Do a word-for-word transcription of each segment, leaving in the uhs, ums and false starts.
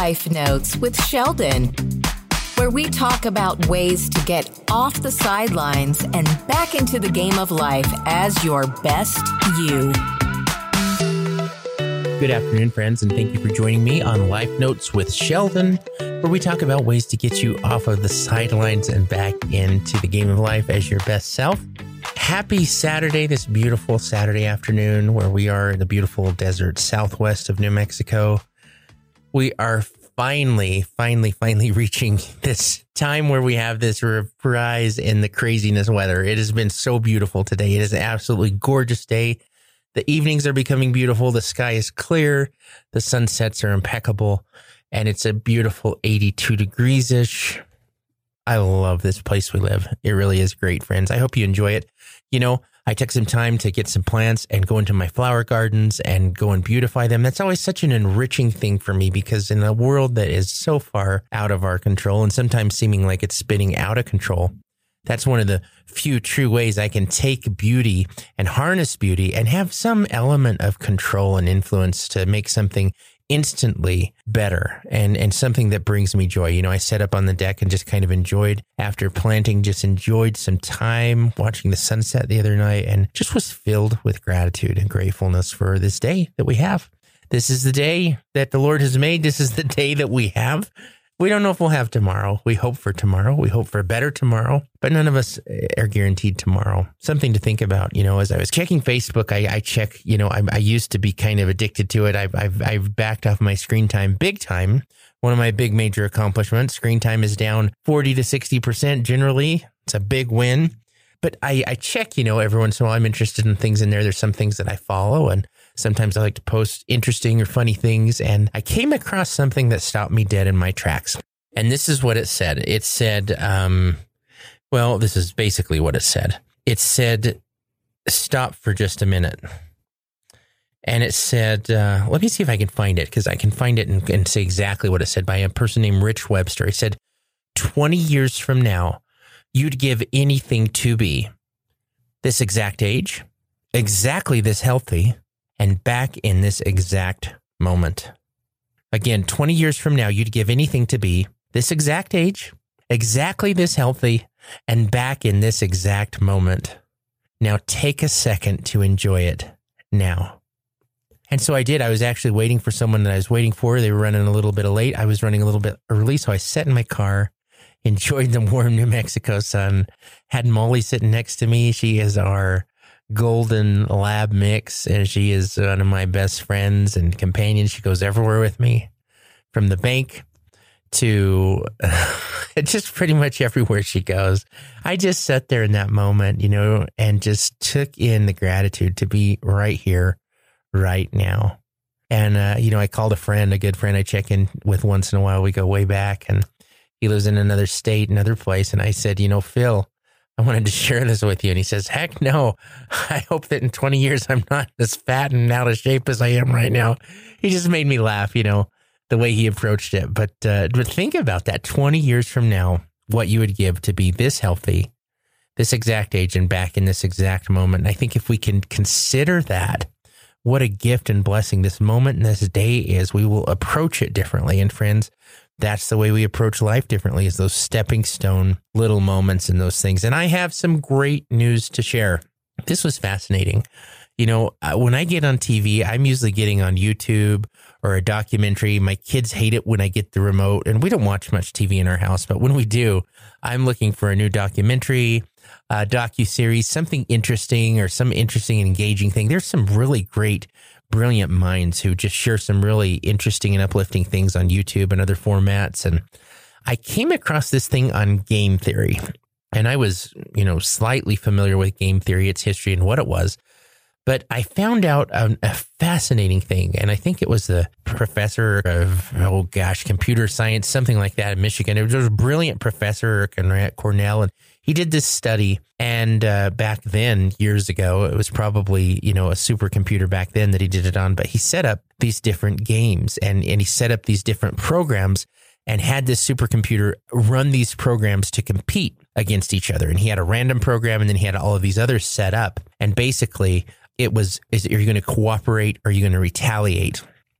Life Notes with Sheldon, where we talk about ways to get off the sidelines and back into the game of life as your best you. Good afternoon, friends, and thank you for joining me on Life Notes with Sheldon, where we talk about ways to get you off of the sidelines and back into the game of life as your best self. Happy Saturday, this beautiful Saturday afternoon where we are in the beautiful desert southwest of New Mexico. We are finally, finally, finally reaching this time where we have this reprise in the craziness weather. It has been so beautiful today. It is an absolutely gorgeous day. The evenings are becoming beautiful. The sky is clear. The sunsets are impeccable. And it's a beautiful eighty-two degrees-ish. I love this place we live. It really is great, friends. I hope you enjoy it. You know, I took some time to get some plants and go into my flower gardens and go and beautify them. That's always such an enriching thing for me because in a world that is so far out of our control and sometimes seeming like it's spinning out of control, that's one of the few true ways I can take beauty and harness beauty and have some element of control and influence to make something instantly better and, and something that brings me joy. You know, I sat up on the deck and just kind of enjoyed, after planting, just enjoyed some time watching the sunset the other night and just was filled with gratitude and gratefulness for this day that we have. This is the day that the Lord has made. This is the day that we have. We don't know if we'll have tomorrow. We hope for tomorrow. We hope for a better tomorrow, but none of us are guaranteed tomorrow. Something to think about. You know, as I was checking Facebook, I, I check, you know, I, I used to be kind of addicted to it. I've, I've, I've backed off my screen time big time. One of my big major accomplishments, screen time is down forty to sixty percent generally. It's a big win. But I, I check, you know, every once in a while, I'm interested in things in there. There's some things that I follow, and sometimes I like to post interesting or funny things. And I came across something that stopped me dead in my tracks. And this is what it said. It said, um, well, this is basically what it said. It said, stop for just a minute. And it said, uh, let me see if I can find it, because I can find it and, and say exactly what it said by a person named Rich Webster. He said, twenty years from now, you'd give anything to be this exact age, exactly this healthy, and back in this exact moment. Again, twenty years from now, you'd give anything to be this exact age, exactly this healthy, and back in this exact moment. Now take a second to enjoy it now. And so I did. I was actually waiting for someone that I was waiting for. They were running a little bit late. I was running a little bit early, so I sat in my car, enjoyed the warm New Mexico sun, had Molly sitting next to me. She is our golden lab mix, and she is one of my best friends and companions. She goes everywhere with me, from the bank to uh, just pretty much everywhere she goes. I just sat there in that moment, you know, and just took in the gratitude to be right here, right now. And, uh, you know, I called a friend, a good friend I check in with once in a while. We go way back, and he lives in another state, another place. And I said, you know, Phil, I wanted to share this with you. And he says, heck no. I hope that in twenty years, I'm not as fat and out of shape as I am right now. He just made me laugh, you know, the way he approached it. But, uh, but think about that. twenty years from now, what you would give to be this healthy, this exact age, and back in this exact moment. And I think if we can consider that, what a gift and blessing this moment and this day is, we will approach it differently. And friends, that's the way we approach life differently, is those stepping stone little moments and those things. And I have some great news to share. This was fascinating. You know, when I get on T V, I'm usually getting on YouTube or a documentary. My kids hate it when I get the remote, and we don't watch much T V in our house. But when we do, I'm looking for a new documentary, a docuseries, something interesting or some interesting and engaging thing. There's some really great, brilliant minds who just share some really interesting and uplifting things on YouTube and other formats. And I came across this thing on game theory, and I was, you know, slightly familiar with game theory, its history and what it was. But I found out a, a fascinating thing, and I think it was the professor of, oh gosh, computer science, something like that in Michigan. It was a brilliant professor at Cornell, and he did this study. And uh, back then, years ago, it was probably, you know, a supercomputer back then that he did it on. But he set up these different games, and, and he set up these different programs and had this supercomputer run these programs to compete against each other. And he had a random program, and then he had all of these others set up. And basically, it was, is, are you going to cooperate or are you going to retaliate?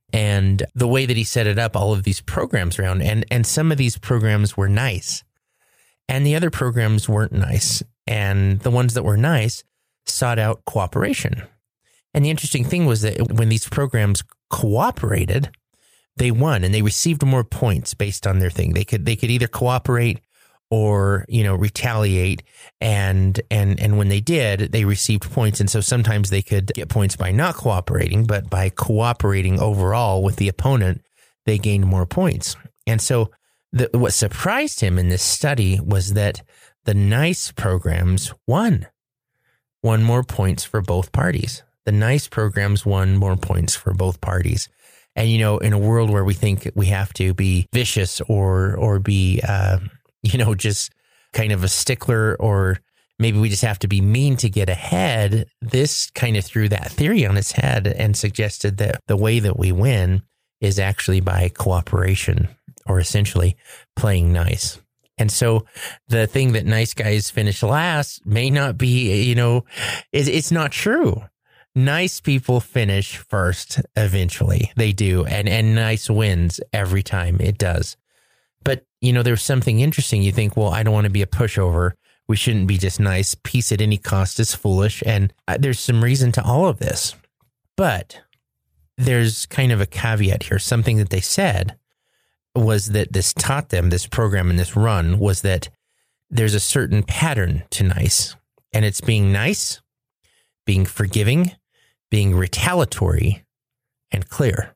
And the way that he set it up, all of these programs around, and, and some of these programs were nice and the other programs weren't nice. And the ones that were nice sought out cooperation. And the interesting thing was that when these programs cooperated, they won and they received more points based on their thing. They could they could either cooperate or, you know, retaliate. And and and when they did, they received points. And so sometimes they could get points by not cooperating, but by cooperating overall with the opponent, they gained more points. And so the, what surprised him in this study was that the nice programs won, won more points for both parties. The nice programs won more points for both parties. And, you know, in a world where we think we have to be vicious or or be, uh, you know, just kind of a stickler, or maybe we just have to be mean to get ahead, this kind of threw that theory on its head and suggested that the way that we win is actually by cooperation, or essentially playing nice. And so the thing that nice guys finish last may not be, you know, it, it's not true. Nice people finish first eventually. They do. And, and nice wins every time. It does. But, you know, there's something interesting. You think, well, I don't want to be a pushover. We shouldn't be just nice. Peace at any cost is foolish. And there's some reason to all of this. But there's kind of a caveat here. Something that they said was that this taught them, this program and this run, was that there's a certain pattern to nice. And it's being nice, being forgiving, being retaliatory, and clear.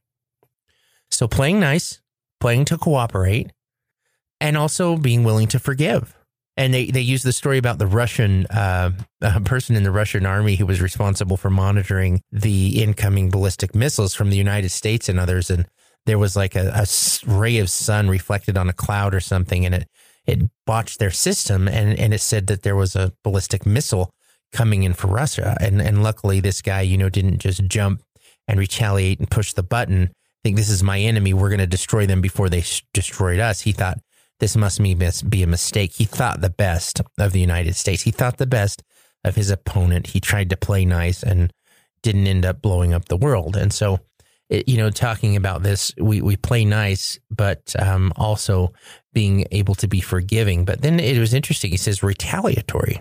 So playing nice, playing to cooperate, and also being willing to forgive. And they, they use the story about the Russian uh, uh, person in the Russian army who was responsible for monitoring the incoming ballistic missiles from the United States and others. And there was like a, a ray of sun reflected on a cloud or something, and it, it botched their system. And, and it said that there was a ballistic missile coming in for Russia. And, and luckily this guy, you know, didn't just jump and retaliate and push the button. Think this is my enemy. We're going to destroy them before they sh- destroyed us. He thought this must be, be a mistake. He thought the best of the United States. He thought the best of his opponent. He tried to play nice and didn't end up blowing up the world. And so, it, you know, talking about this, we, we play nice, but um, also being able to be forgiving. But then it was interesting. He says retaliatory.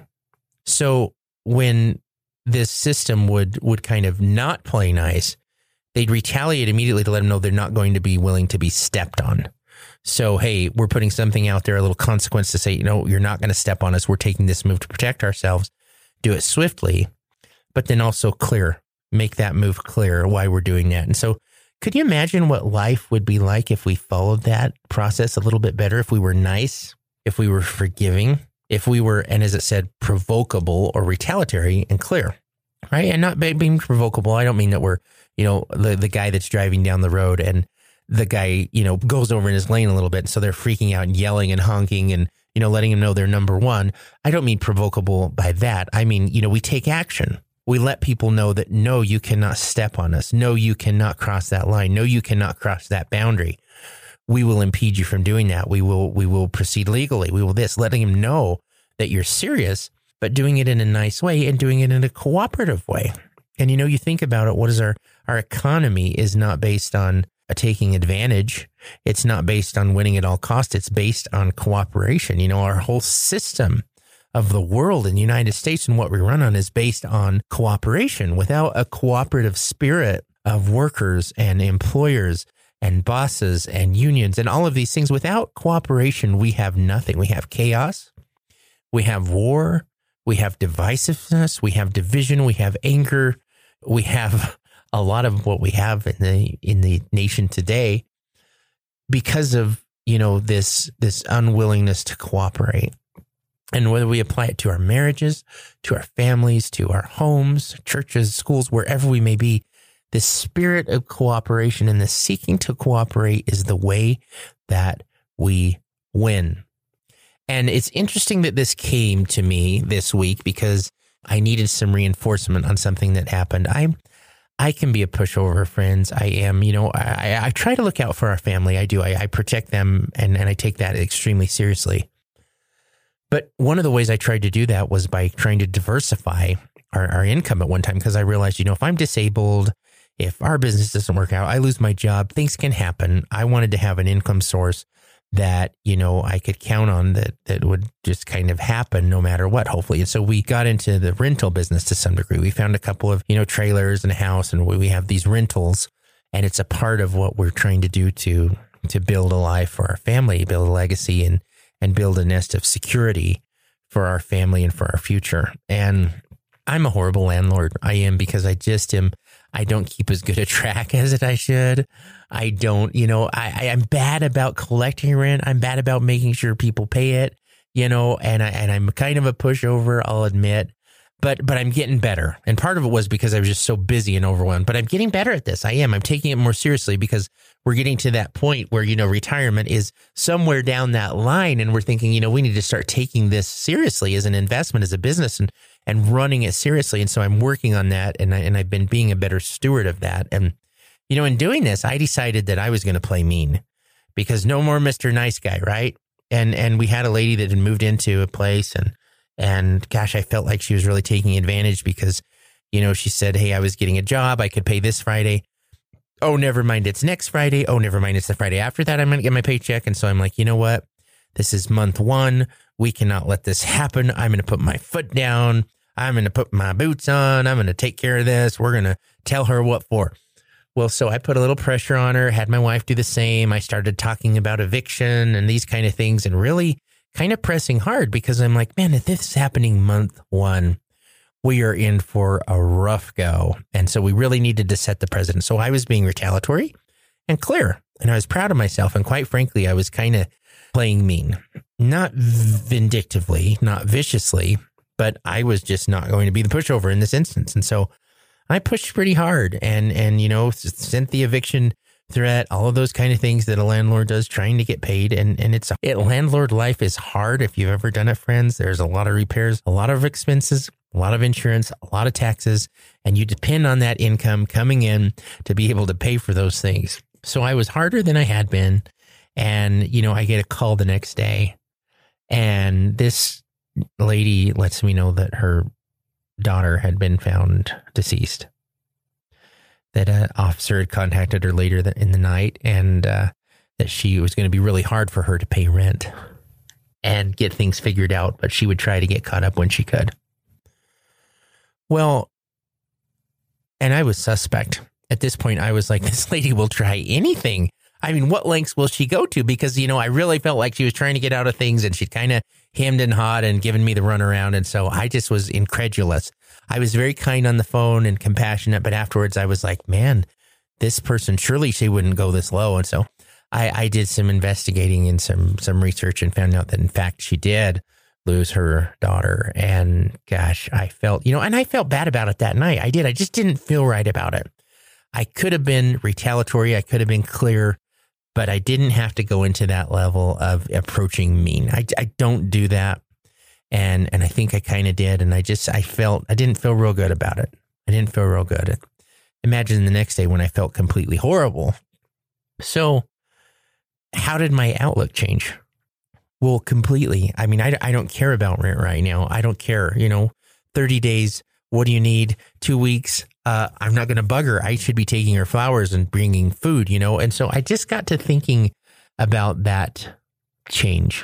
So when this system would, would kind of not play nice, they'd retaliate immediately to let them know they're not going to be willing to be stepped on. So, hey, we're putting something out there, a little consequence to say, you know, you're not going to step on us. We're taking this move to protect ourselves. Do it swiftly, but then also clear, make that move clear why we're doing that. And so could you imagine what life would be like if we followed that process a little bit better, if we were nice, if we were forgiving, if we were, and as it said, provocable or retaliatory and clear, right? And not being provocable. I don't mean that we're, you know, the, the guy that's driving down the road and the guy, you know, goes over in his lane a little bit. So they're freaking out and yelling and honking and, you know, letting him know they're number one. I don't mean provocable by that. I mean, you know, we take action. We let people know that, no, you cannot step on us. No, you cannot cross that line. No, you cannot cross that boundary. We will impede you from doing that. We will, we will proceed legally. We will this, letting him know that you're serious, but doing it in a nice way and doing it in a cooperative way. And, you know, you think about it, what is our, our economy is not based on taking advantage. It's not based on winning at all costs. It's based on cooperation. You know, our whole system of the world in the United States and what we run on is based on cooperation. Without a cooperative spirit of workers and employers and bosses and unions and all of these things, without cooperation, we have nothing. We have chaos. We have war. We have divisiveness. We have division. We have anger. We have a lot of what we have in the in the nation today because of, you know, this this unwillingness to cooperate. And whether we apply it to our marriages, to our families, to our homes, churches, schools, wherever we may be, this spirit of cooperation and the seeking to cooperate is the way that we win. And it's interesting that this came to me this week because I needed some reinforcement on something that happened. I I can be a pushover, friends. I am, you know, I, I try to look out for our family. I do. I, I protect them and, and I take that extremely seriously. But one of the ways I tried to do that was by trying to diversify our, our income at one time, because I realized, you know, if I'm disabled, if our business doesn't work out, I lose my job, things can happen. I wanted to have an income source that, you know, I could count on that, that would just kind of happen no matter what, hopefully. And so we got into the rental business to some degree. We found a couple of, you know, trailers and a house, and we have these rentals, and it's a part of what we're trying to do to, to build a life for our family, build a legacy, and, and build a nest of security for our family and for our future. And I'm a horrible landlord. I am, because I just am, I don't keep as good a track as it I should. I don't, you know, I, I'm bad about collecting rent. I'm bad about making sure people pay it, you know, and I, and I'm kind of a pushover, I'll admit, but, but I'm getting better. And part of it was because I was just so busy and overwhelmed, but I'm getting better at this. I am, I'm taking it more seriously, because we're getting to that point where, you know, retirement is somewhere down that line. And we're thinking, you know, we need to start taking this seriously as an investment, as a business, and, and running it seriously. And so I'm working on that, and I, and I've been being a better steward of that. And, you know, in doing this, I decided that I was going to play mean, because no more Mister Nice Guy, right? And, and we had a lady that had moved into a place, and, and gosh, I felt like she was really taking advantage, because, you know, she said, hey, I was getting a job, I could pay this Friday. Oh, never mind, it's next Friday. Oh, never mind, it's the Friday after that I'm going to get my paycheck. And so I'm like, you know what? This is month one. We cannot let this happen. I'm going to put my foot down. I'm going to put my boots on. I'm going to take care of this. We're going to tell her what for. Well, so I put a little pressure on her, had my wife do the same. I started talking about eviction and these kind of things, and really kind of pressing hard, because I'm like, man, if this is happening month one, we are in for a rough go. And so we really needed to set the precedent. So I was being retaliatory and clear, and I was proud of myself. And quite frankly, I was kind of playing mean, not vindictively, not viciously, but I was just not going to be the pushover in this instance. And so I pushed pretty hard, and, and, you know, sent the eviction threat, all of those kind of things that a landlord does, trying to get paid. And, and it's, it, landlord life is hard. If you've ever done it, friends, there's a lot of repairs, a lot of expenses, a lot of insurance, a lot of taxes, and you depend on that income coming in to be able to pay for those things. So I was harder than I had been. And, you know, I get a call the next day, and this lady lets me know that her daughter had been found deceased, that an officer had contacted her later in the night, and uh, that she was going to be really hard for her to pay rent and get things figured out, but she would try to get caught up when she could. Well, and I was suspect. At this point, I was like, this lady will try anything. I mean, what lengths will she go to? Because, you know, I really felt like she was trying to get out of things, and she'd kind of hemmed and hawed and given me the runaround. And so I just was incredulous. I was very kind on the phone and compassionate, but afterwards I was like, man, this person, surely she wouldn't go this low. And so I, I did some investigating and some, some research, and found out that in fact she did lose her daughter. And gosh, I felt, you know, and I felt bad about it that night. I did. I just didn't feel right about it. I could have been retaliatory. I could have been clear, but I didn't have to go into that level of approaching mean. I, I don't do that. And, and I think I kind of did. And I just, I felt, I didn't feel real good about it. I didn't feel real good. Imagine the next day when I felt completely horrible. So how did my outlook change? Well, completely. I mean, I, I don't care about rent right now. I don't care, you know, thirty days. What do you need? Two weeks. Uh, I'm not going to bug her. I should be taking her flowers and bringing food, you know? And so I just got to thinking about that change.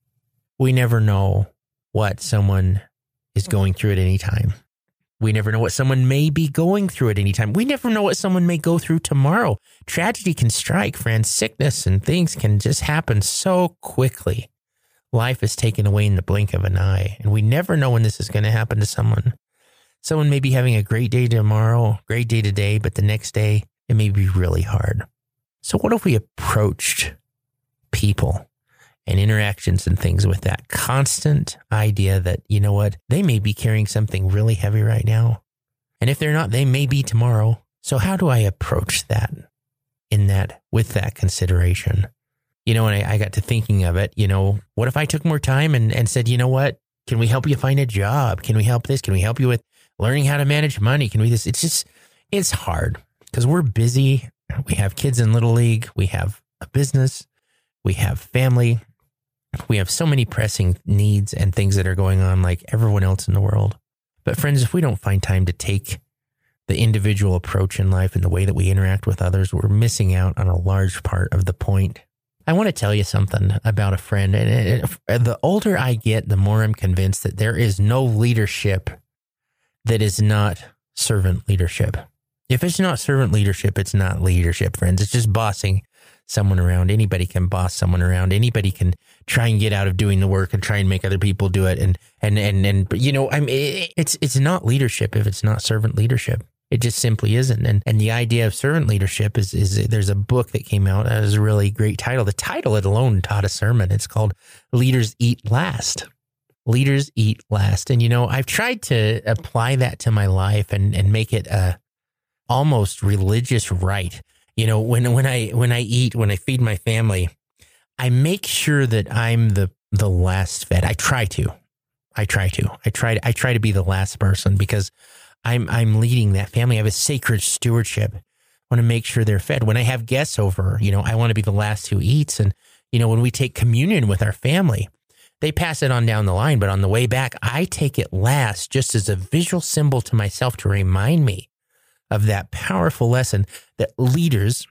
We never know what someone is going through at any time. We never know what someone may be going through at any time. We never know what someone may go through tomorrow. Tragedy can strike, friends. Sickness and things can just happen so quickly. Life is taken away in the blink of an eye, and we never know when this is going to happen to someone. Someone may be having a great day tomorrow, great day today, but the next day it may be really hard. So what if we approached people and interactions and things with that constant idea that, you know what, they may be carrying something really heavy right now. And if they're not, they may be tomorrow. So how do I approach that in that, with that consideration? You know, and I, I got to thinking of it, you know, what if I took more time and, and said, you know what, can we help you find a job? Can we help this? Can we help you with learning how to manage money? Can we this? It's just, it's hard because we're busy. We have kids in Little League. We have a business. We have family. We have so many pressing needs and things that are going on like everyone else in the world. But friends, if we don't find time to take the individual approach in life and the way that we interact with others, we're missing out on a large part of the point. I want to tell you something about a friend. And it, it, the older I get, the more I'm convinced that there is no leadership that is not servant leadership. If it's not servant leadership, it's not leadership, friends. It's just bossing someone around. Anybody can boss someone around. Anybody can try and get out of doing the work and try and make other people do it. And, and, and, and, you know, I mean, it's, it's not leadership if it's not servant leadership. It just simply isn't. And, and the idea of servant leadership is, is there's a book that came out that has a really great title. The title it alone taught a sermon. It's called Leaders Eat Last. Leaders Eat Last. And, you know, I've tried to apply that to my life and, and make it a almost religious rite. You know, when, when I, when I eat, when I feed my family, I make sure that I'm the, the last fed. I try to, I try to, I try to, I try to be the last person because I'm I'm leading that family. I have a sacred stewardship. I want to make sure they're fed. When I have guests over, you know, I want to be the last who eats. And, you know, when we take communion with our family, they pass it on down the line. But on the way back, I take it last just as a visual symbol to myself to remind me of that powerful lesson that leaders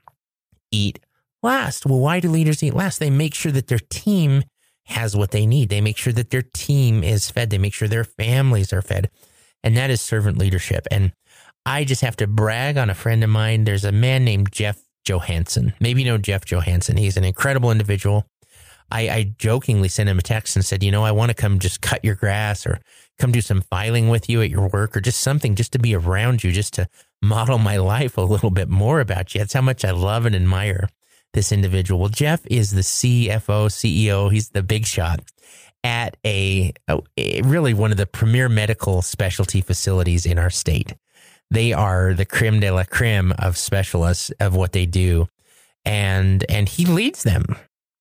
eat last. Well, why do leaders eat last? They make sure that their team has what they need. They make sure that their team is fed. They make sure their families are fed. And that is servant leadership. And I just have to brag on a friend of mine. There's a man named Jeff Johansson. Maybe you know Jeff Johansson. He's an incredible individual. I, I jokingly sent him a text and said, you know, I want to come just cut your grass or come do some filing with you at your work or just something just to be around you, just to model my life a little bit more about you. That's how much I love and admire this individual. Well, Jeff is the C F O, C E O. He's the big shot at a, a really one of the premier medical specialty facilities in our state. They are the creme de la creme of specialists of what they do. And, and he leads them.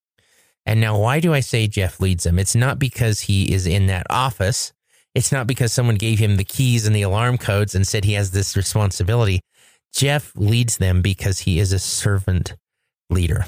And now, why do I say Jeff leads them? It's not because he is in that office. It's not because someone gave him the keys and the alarm codes and said he has this responsibility. Jeff leads them because he is a servant leader.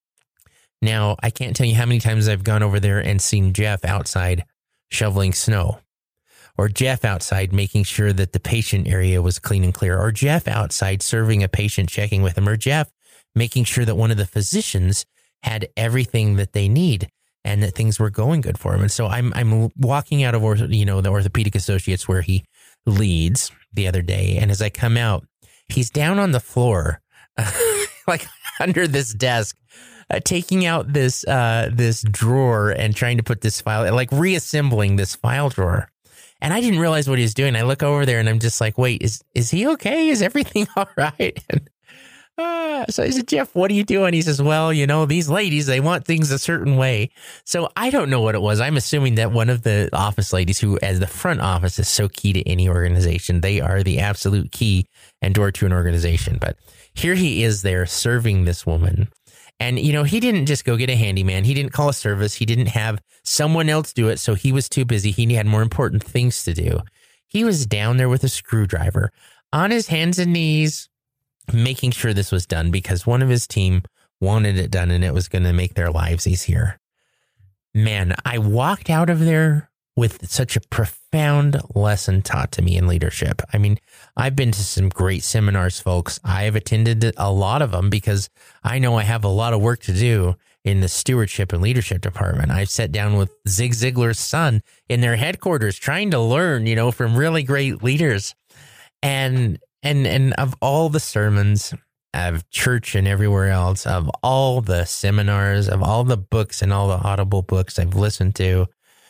Now, I can't tell you how many times I've gone over there and seen Jeff outside shoveling snow, or Jeff outside making sure that the patient area was clean and clear, or Jeff outside serving a patient, checking with him, or Jeff making sure that one of the physicians had everything that they need and that things were going good for him. And so I'm I'm walking out of ortho, you know the Orthopedic Associates where he leads the other day, and as I come out, he's down on the floor, like under this desk. Uh, taking out this uh, this drawer and trying to put this file, like reassembling this file drawer. And I didn't realize what he was doing. I look over there and I'm just like, wait, is is he okay? Is everything all right? And, uh, so I said, Jeff, what are you doing? He says, well, you know, these ladies, they want things a certain way. So I don't know what it was. I'm assuming that one of the office ladies who, as the front office, is so key to any organization. They are the absolute key and door to an organization. But here he is there serving this woman. And, you know, he didn't just go get a handyman. He didn't call a service. He didn't have someone else do it. So he was too busy. He had more important things to do. He was down there with a screwdriver on his hands and knees, making sure this was done because one of his team wanted it done and it was going to make their lives easier. Man, I walked out of there with such a profound lesson taught to me in leadership. I mean, I've been to some great seminars, folks. I have attended a lot of them because I know I have a lot of work to do in the stewardship and leadership department. I've sat down with Zig Ziglar's son in their headquarters trying to learn, you know, from really great leaders. And, and, and of all the sermons of church and everywhere else, of all the seminars, of all the books and all the Audible books I've listened to,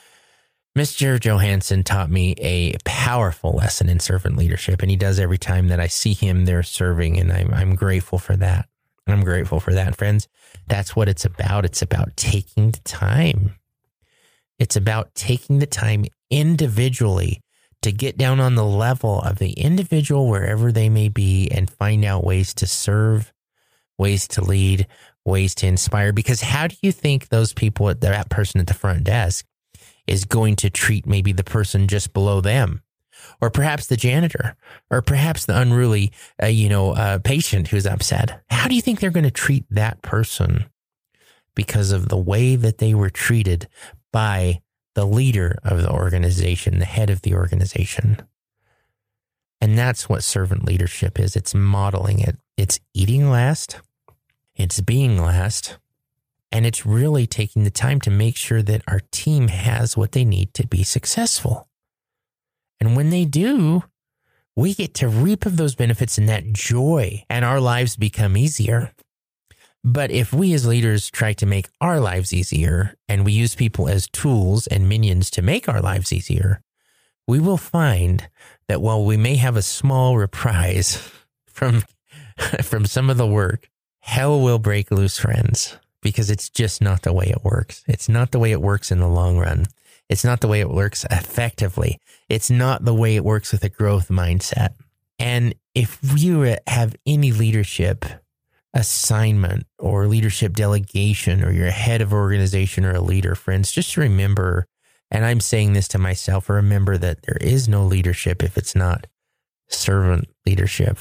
Mister Johansson taught me a powerful lesson in servant leadership, and he does every time that I see him there serving, and I'm, I'm grateful for that. I'm grateful for that, friends. That's what it's about. It's about taking the time. It's about taking the time individually to get down on the level of the individual wherever they may be and find out ways to serve, ways to lead, ways to inspire. Because how do you think those people, at that person at the front desk, is going to treat maybe the person just below them, or perhaps the janitor, or perhaps the unruly, uh, you know, uh, patient who's upset? How do you think they're going to treat that person? Because of the way that they were treated by the leader of the organization, the head of the organization. And that's what servant leadership is. It's modeling it. It's eating last. It's being last. And it's really taking the time to make sure that our team has what they need to be successful. And when they do, we get to reap of those benefits and that joy, and our lives become easier. But if we as leaders try to make our lives easier, and we use people as tools and minions to make our lives easier, we will find that while we may have a small reprise from, from some of the work, hell will break loose, friends, because it's just not the way it works. It's not the way it works in the long run. It's not the way it works effectively. It's not the way it works with a growth mindset. And if you have any leadership assignment or leadership delegation, or you're a head of organization or a leader, friends, just remember, and I'm saying this to myself, remember that there is no leadership if it's not servant leadership.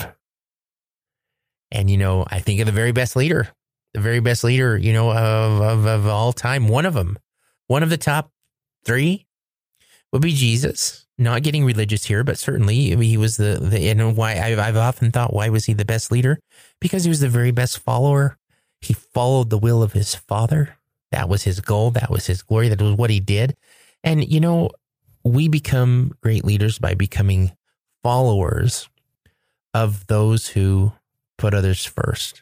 And, you know, I think of the very best leader, the very best leader, you know, of, of, of all time. One of them, one of the top three would be Jesus. Not getting religious here, but certainly he was the, the you know, why I've, I've often thought, why was he the best leader? Because he was the very best follower. He followed the will of his Father. That was his goal. That was his glory. That was what he did. And, you know, we become great leaders by becoming followers of those who put others first.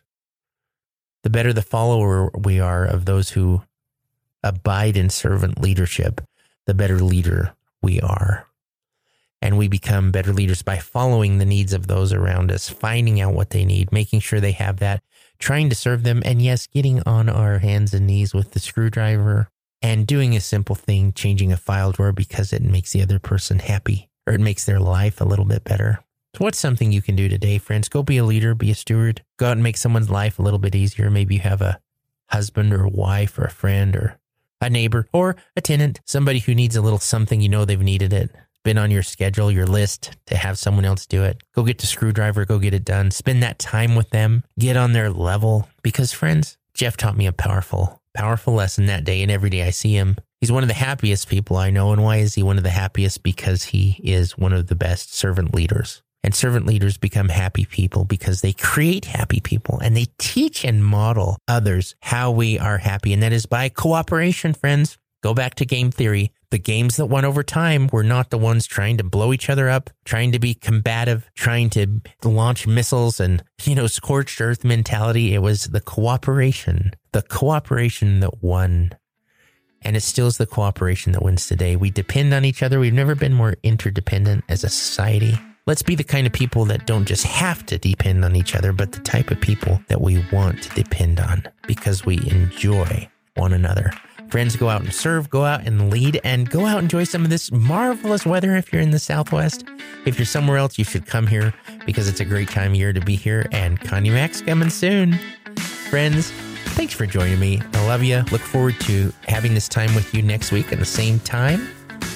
The better the follower we are of those who abide in servant leadership, the better leader we are. And we become better leaders by following the needs of those around us, finding out what they need, making sure they have that, trying to serve them, and yes, getting on our hands and knees with the screwdriver and doing a simple thing, changing a file drawer because it makes the other person happy, or it makes their life a little bit better. So what's something you can do today, friends? Go be a leader, be a steward, go out and make someone's life a little bit easier. Maybe you have a husband or a wife or a friend or a neighbor or a tenant, somebody who needs a little something, you know they've needed it. Been on your schedule, your list to have someone else do it. Go get the screwdriver, go get it done. Spend that time with them. Get on their level. Because friends, Jeff taught me a powerful, powerful lesson that day, and every day I see him. He's one of the happiest people I know. And why is he one of the happiest? Because he is one of the best servant leaders. And servant leaders become happy people because they create happy people and they teach and model others how we are happy. And that is by cooperation, friends. Go back to game theory. The games that won over time were not the ones trying to blow each other up, trying to be combative, trying to launch missiles and, you know, scorched earth mentality. It was the cooperation, the cooperation that won. And it still is the cooperation that wins today. We depend on each other. We've never been more interdependent as a society. Let's be the kind of people that don't just have to depend on each other, but the type of people that we want to depend on because we enjoy one another. Friends, go out and serve, go out and lead, and go out and enjoy some of this marvelous weather if you're in the Southwest. If you're somewhere else, you should come here because it's a great time of year to be here, and Connie Mac's coming soon. Friends, thanks for joining me. I love you. Look forward to having this time with you next week at the same time.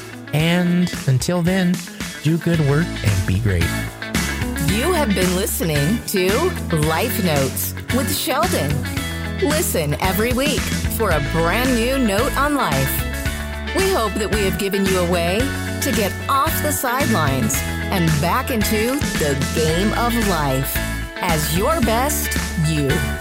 And until then, do good work and be great. You have been listening to Life Notes with Sheldon. Listen every week for a brand new note on life. We hope that we have given you a way to get off the sidelines and back into the game of life as your best you.